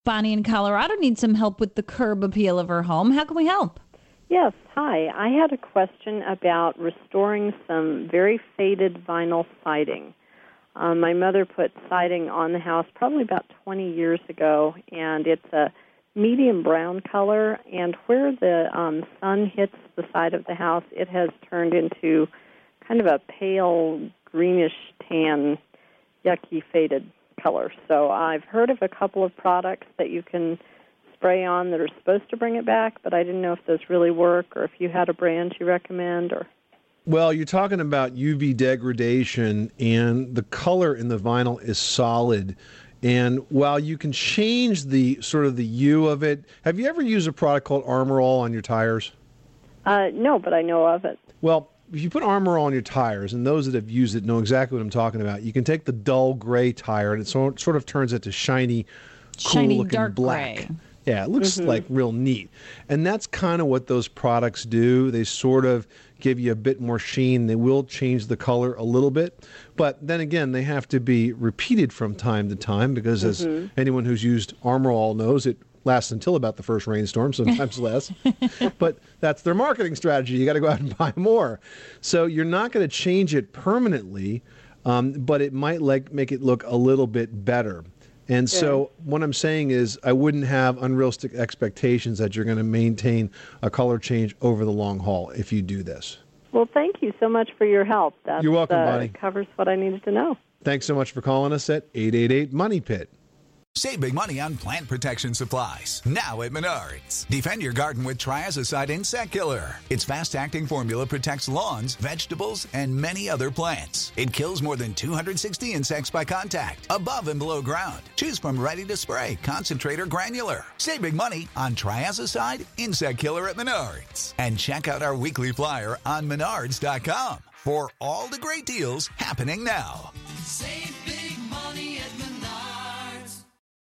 Bonnie in Colorado needs some help with the curb appeal of her home. How can we help? Yes, hi. I had a question about restoring some very faded vinyl siding. My mother put siding on the house probably about 20 years ago, and it's a medium brown color, and where the sun hits the side of the house, it has turned into kind of a pale greenish tan, yucky faded color. So I've heard of a couple of products that you can spray on that are supposed to bring it back, but I didn't know if those really work or if you had a brand you recommend. Well, you're talking about UV degradation, and the color in the vinyl is solid. And while you can change the sort of the hue of it, have you ever used a product called Armor All on your tires? No, but I know of it. Well, if you put Armor All on your tires, and those that have used it know exactly what I'm talking about, you can take the dull gray tire, and it sort of turns it to shiny, cool-looking dark black. gray. Yeah, it looks like real neat. And that's kind of what those products do. They sort of give you a bit more sheen. They will change the color a little bit. But then again, they have to be repeated from time to time because as anyone who's used Armor All knows, it lasts until about the first rainstorm, sometimes less. But that's their marketing strategy. You got to go out and buy more. So you're not going to change it permanently, but it might make it look a little bit better. And so what I'm saying is I wouldn't have unrealistic expectations that you're going to maintain a color change over the long haul if you do this. Well, thank you so much for your help. You're welcome, Bonnie. That covers what I needed to know. Thanks so much for calling us at 888-MONEY-PIT. Save big money on plant protection supplies. Now at Menards. Defend your garden with Triazicide Insect Killer. Its fast-acting formula protects lawns, vegetables, and many other plants. It kills more than 260 insects by contact, above and below ground. Choose from ready to spray, concentrate, or granular. Save big money on Triazicide Insect Killer at Menards. And check out our weekly flyer on Menards.com for all the great deals happening now. Save